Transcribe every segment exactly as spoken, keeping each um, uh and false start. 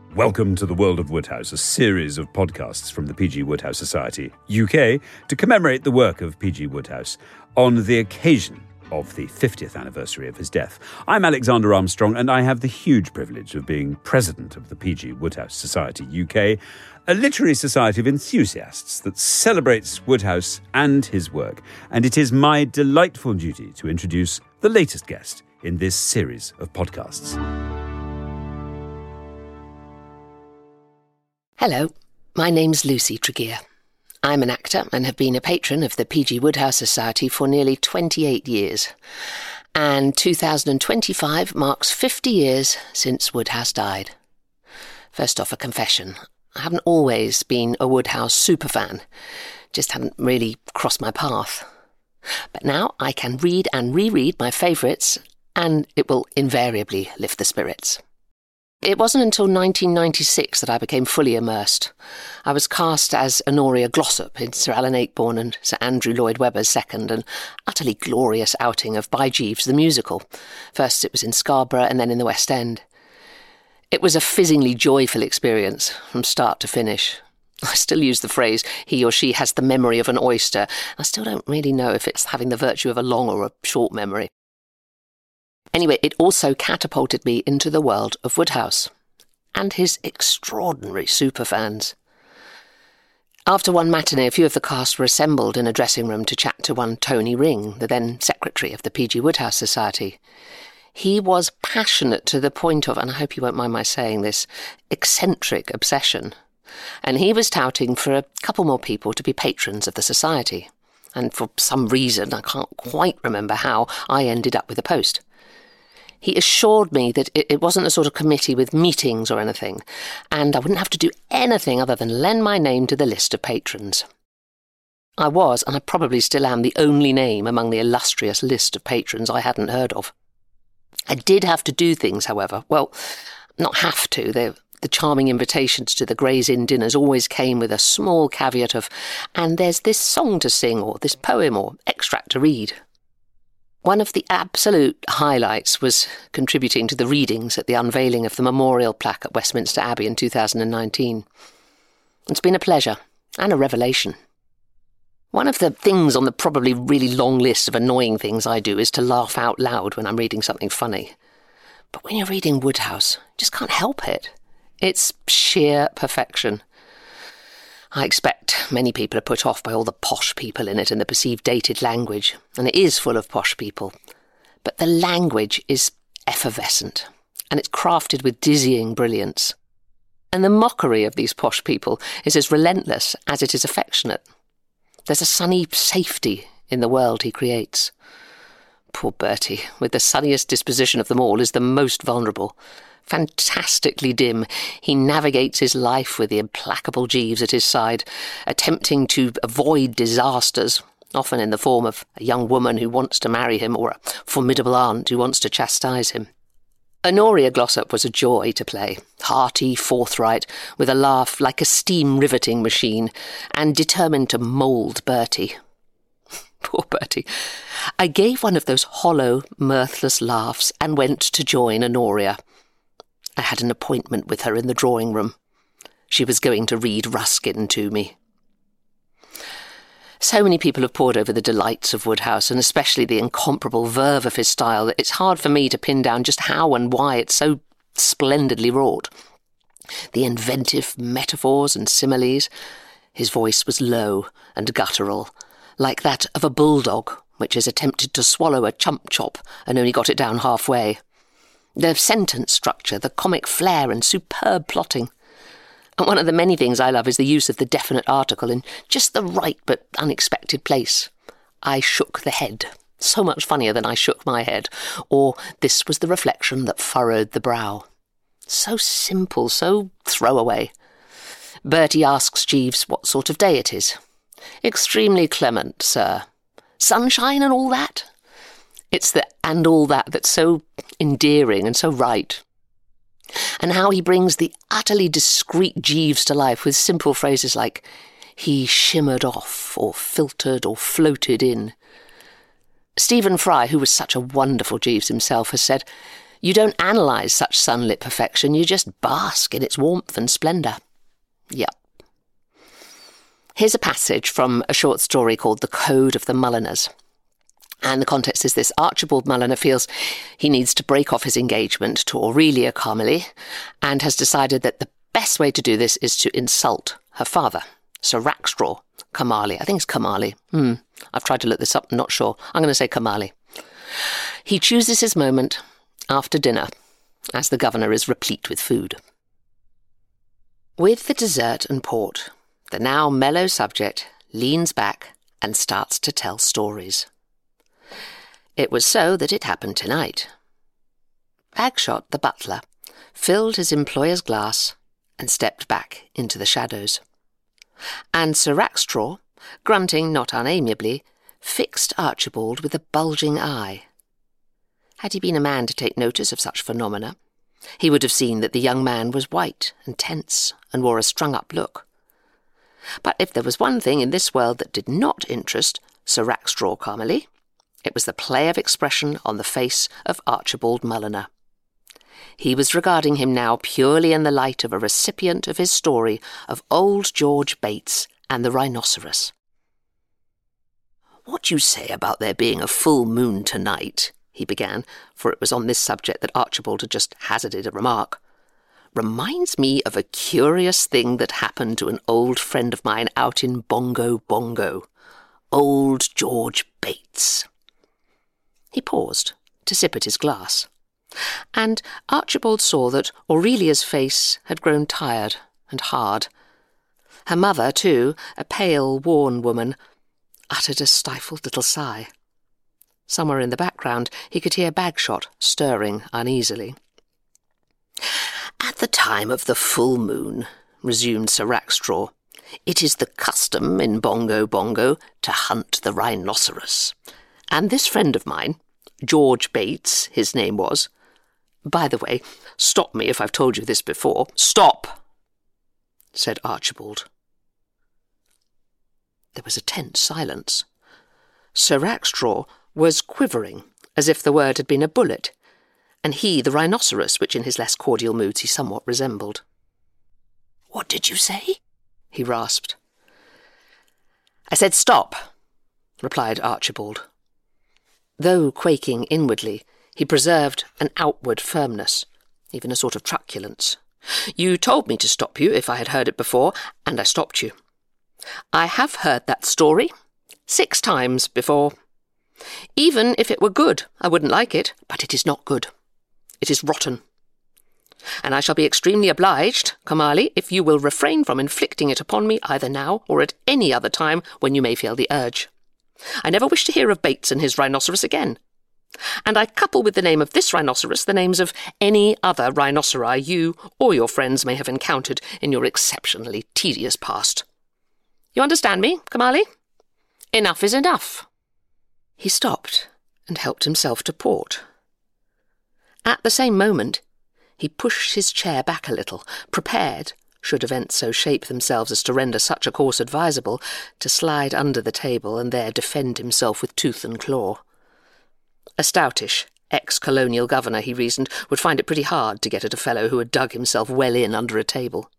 Welcome to the World of Wodehouse, a series of podcasts from the P G Wodehouse Society, U K, to commemorate the work of P G Wodehouse on the occasion of the fiftieth anniversary of his death. I'm Alexander Armstrong, and I have the huge privilege of being president of the P G Wodehouse Society, U K, a literary society of enthusiasts that celebrates Wodehouse and his work. And it is my delightful duty to introduce the latest guest in this series of podcasts. Hello, my name's Lucy Tregear. I'm an actor and have been a patron of the P G Wodehouse Society for nearly twenty-eight years. And two thousand twenty-five marks fifty years since Wodehouse died. First off, a confession. I haven't always been a Wodehouse superfan, just hadn't really crossed my path. But now I can read and reread my favourites, and it will invariably lift the spirits. It wasn't until nineteen ninety-six that I became fully immersed. I was cast as Honoria Glossop in Sir Alan Ayckbourn and Sir Andrew Lloyd Webber's second and utterly glorious outing of By Jeeves the musical. First it was in Scarborough and then in the West End. It was a fizzingly joyful experience from start to finish. I still use the phrase, he or she has the memory of an oyster. I still don't really know if it's having the virtue of a long or a short memory. Anyway, it also catapulted me into the world of Wodehouse and his extraordinary superfans. After one matinee, a few of the cast were assembled in a dressing room to chat to one Tony Ring, the then secretary of the P G Wodehouse Society. He was passionate to the point of, and I hope you won't mind my saying this, eccentric obsession. And he was touting for a couple more people to be patrons of the society. And for some reason, I can't quite remember how, I ended up with a post. He assured me that it wasn't a sort of committee with meetings or anything, and I wouldn't have to do anything other than lend my name to the list of patrons. I was, and I probably still am, the only name among the illustrious list of patrons I hadn't heard of. I did have to do things, however. Well, not have to. They, the charming invitations to the Gray's Inn dinners always came with a small caveat of, and there's this song to sing, or this poem, or extract to read. One of the absolute highlights was contributing to the readings at the unveiling of the memorial plaque at Westminster Abbey in two thousand nineteen. It's been a pleasure and a revelation. One of the things on the probably really long list of annoying things I do is to laugh out loud when I'm reading something funny. But when you're reading Wodehouse, you just can't help it. It's sheer perfection. I expect many people are put off by all the posh people in it and the perceived dated language, and it is full of posh people. But the language is effervescent, and it's crafted with dizzying brilliance. And the mockery of these posh people is as relentless as it is affectionate. There's a sunny safety in the world he creates. Poor Bertie, with the sunniest disposition of them all, is the most vulnerable. Fantastically dim, he navigates his life with the implacable Jeeves at his side, attempting to avoid disasters, often in the form of a young woman who wants to marry him or a formidable aunt who wants to chastise him. Honoria Glossop was a joy to play, hearty, forthright, with a laugh like a steam-riveting machine, and determined to mould Bertie. Poor Bertie. I gave one of those hollow, mirthless laughs and went to join Honoria. I had an appointment with her in the drawing room. She was going to read Ruskin to me. So many people have pored over the delights of Wodehouse, and especially the incomparable verve of his style, that it's hard for me to pin down just how and why it's so splendidly wrought. The inventive metaphors and similes. His voice was low and guttural, like that of a bulldog which has attempted to swallow a chump chop and only got it down halfway. The sentence structure, the comic flair and superb plotting. And one of the many things I love is the use of the definite article in just the right but unexpected place. I shook the head. So much funnier than I shook my head. Or this was the reflection that furrowed the brow. So simple, so throwaway. Bertie asks Jeeves what sort of day it is. Extremely clement, sir. Sunshine and all that? It's the and all that that's so endearing and so right. And how he brings the utterly discreet Jeeves to life with simple phrases like, he shimmered off, or filtered, or floated in. Stephen Fry, who was such a wonderful Jeeves himself, has said, You don't analyse such sunlit perfection, you just bask in its warmth and splendour. Yep. Here's a passage from a short story called The Code of the Mulliners. And the context is this. Archibald Mulliner feels he needs to break off his engagement to Aurelia Carmely and has decided that the best way to do this is to insult her father, Sir Rackstraw Carmally. I think it's Carmally. Hmm. I've tried to look this up, I'm not sure. I'm going to say Carmally. He chooses his moment after dinner, as the governor is replete with food. With the dessert and port, the now mellow subject leans back and starts to tell stories. It was so that it happened tonight. Bagshot, the butler, filled his employer's glass and stepped back into the shadows. And Sir Rackstraw, grunting not unamiably, fixed Archibald with a bulging eye. Had he been a man to take notice of such phenomena, he would have seen that the young man was white and tense and wore a strung-up look. But if there was one thing in this world that did not interest Sir Rackstraw Carmely, it was the play of expression on the face of Archibald Mulliner. He was regarding him now purely in the light of a recipient of his story of old George Bates and the rhinoceros. "What you say about there being a full moon tonight," he began, for it was on this subject that Archibald had just hazarded a remark, "reminds me of a curious thing that happened to an old friend of mine out in Bongo Bongo, old George Bates." He paused to sip at his glass, and Archibald saw that Aurelia's face had grown tired and hard. Her mother, too, a pale, worn woman, uttered a stifled little sigh. Somewhere in the background he could hear Bagshot stirring uneasily. "At the time of the full moon," resumed Sir Rackstraw, "it is the custom in Bongo Bongo to hunt the rhinoceros. And this friend of mine, George Bates, his name was... By the way, stop me if I've told you this before. Stop!" said Archibald. There was a tense silence. Sir Rackstraw was quivering, as if the word had been a bullet, and he the rhinoceros, which in his less cordial moods he somewhat resembled. "What did you say?" he rasped. "I said stop," replied Archibald. Though quaking inwardly, he preserved an outward firmness, even a sort of truculence. "You told me to stop you if I had heard it before, and I stopped you. I have heard that story six times before. Even if it were good, I wouldn't like it, but it is not good. It is rotten. And I shall be extremely obliged, Carmally, if you will refrain from inflicting it upon me either now or at any other time when you may feel the urge. I never wish to hear of Bates and his rhinoceros again. And I couple with the name of this rhinoceros the names of any other rhinoceri you or your friends may have encountered in your exceptionally tedious past. You understand me, Carmally? Enough is enough." He stopped and helped himself to port. At the same moment, he pushed his chair back a little, prepared, should events so shape themselves as to render such a course advisable, to slide under the table and there defend himself with tooth and claw. A stoutish, ex-colonial governor, he reasoned, would find it pretty hard to get at a fellow who had dug himself well in under a table.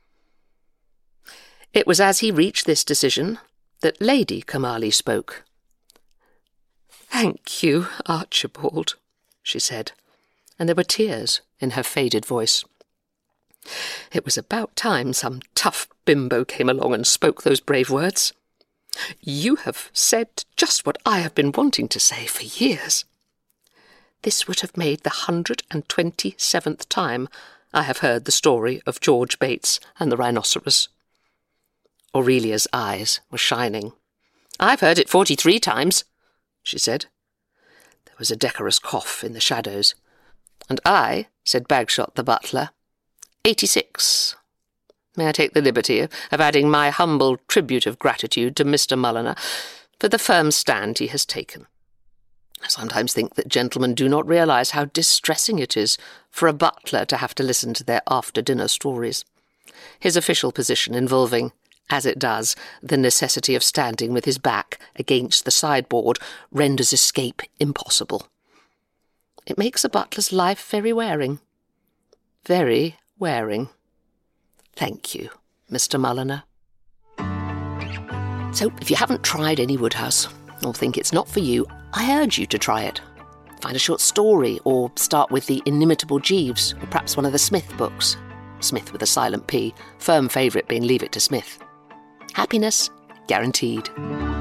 It was as he reached this decision that Lady Carmally spoke. "Thank you, Archibald," she said, and there were tears in her faded voice. "It was about time some tough bimbo came along and spoke those brave words. You have said just what I have been wanting to say for years. This would have made the hundred and twenty-seventh time I have heard the story of George Bates and the rhinoceros." Aurelia's eyes were shining. "I've heard it forty-three times," she said. There was a decorous cough in the shadows. "And I," said Bagshot the butler, eighty-six. May I take the liberty of adding my humble tribute of gratitude to Mister Mulliner for the firm stand he has taken. I sometimes think that gentlemen do not realise how distressing it is for a butler to have to listen to their after-dinner stories, his official position involving, as it does, the necessity of standing with his back against the sideboard renders escape impossible. it makes a butler's life very wearing. Very wearing. Thank you, Mister Mulliner. So, if you haven't tried any Wodehouse, or think it's not for you, I urge you to try it. Find a short story, or start with the inimitable Jeeves, or perhaps one of the Smith books. Smith with a silent P, firm favourite being Leave It to Smith. Happiness guaranteed.